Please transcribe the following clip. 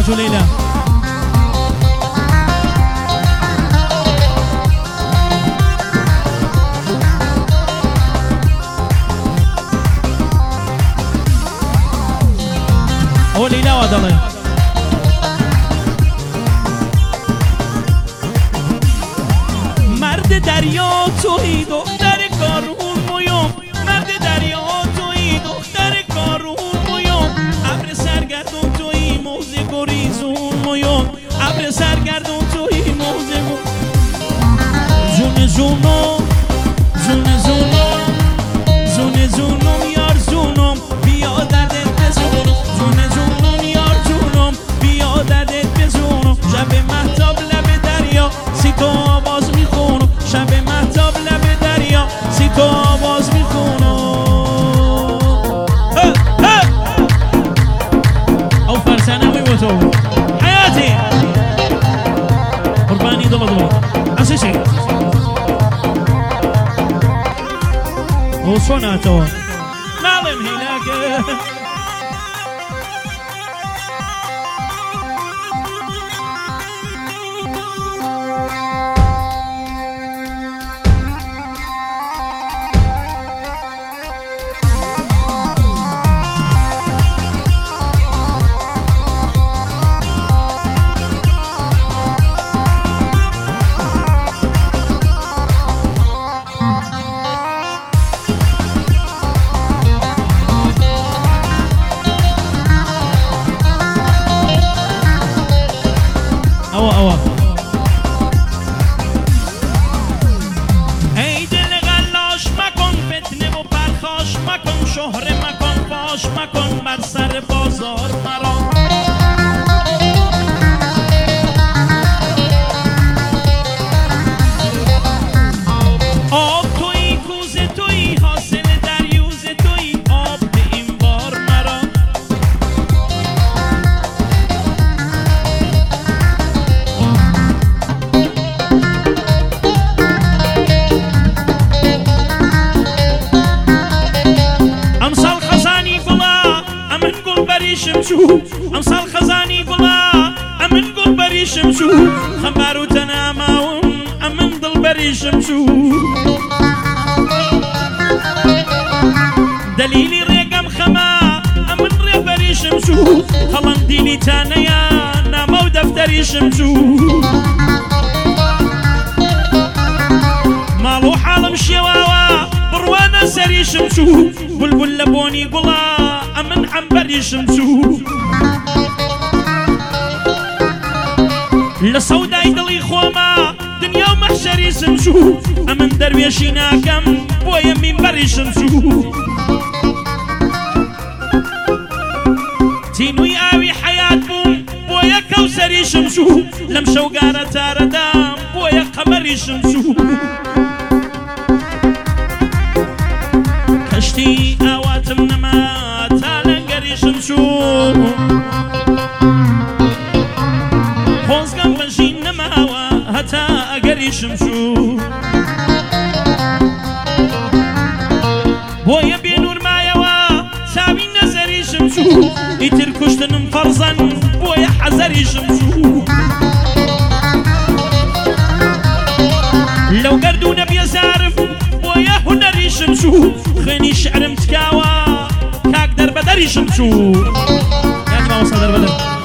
فرات وليلى هو ليلى ودلي مرد دریا تویی دختر کارون مویوم مرد دریا تویی دختر کارون مویوم ابر سرگردون تویی موزه گریزون مویوم ابر سرگردون تویی موزه زون زونم زون زونم زون زونم یار زونم بیا دردت بزونم زون زونم یار زونم بیا دردت بزونم شب مهتاب لب دریا سی تو آواز میخونم شب مهتاب لب دریا سی تو آواز میخونم او فرسانوی و تو حیاتی قربانی دل دل اسیسی او سوناتو نالم هناك ای دل غلاش مکن فتنه و پرخاش مکن شهره مکن فاش مکن بر سر بازار مرا آب تویی کوزه تویی حاصل دریوزه تویی آب به این بار مرا شمشو امسال خزاني قلا امن قل بري شمشو خمارو تناماوم امن ضل بري شمشو دليلي ريقم خما امن ري بري شمشو خلان ديني تانيا نامو دفتري شمشو مالو حالم شواوا بروانا سري شمشو بلبل لبوني قلا امن عنبري شمشو لصوداي دلي خوما دنيا ومحشري شمشو امن درويشي ناكم بويا من بري شمشو تينوي اوي حياة بوم بويا كوسري شمشو لمشو قارة تاردام بويا قمري شمشو كشتي اواتم نما شمشو خوزقم بنشين نماوا هتا اقري شمشو بويا بينور مايوا ساوي نزري شمشو يتر كشتنم فرزا بويا حزري شمشو لو قردونا بيزارف بويا هنري شمشو خيني شعر متكاوا كاك دربدري شمشو يعني ما وصل دربدر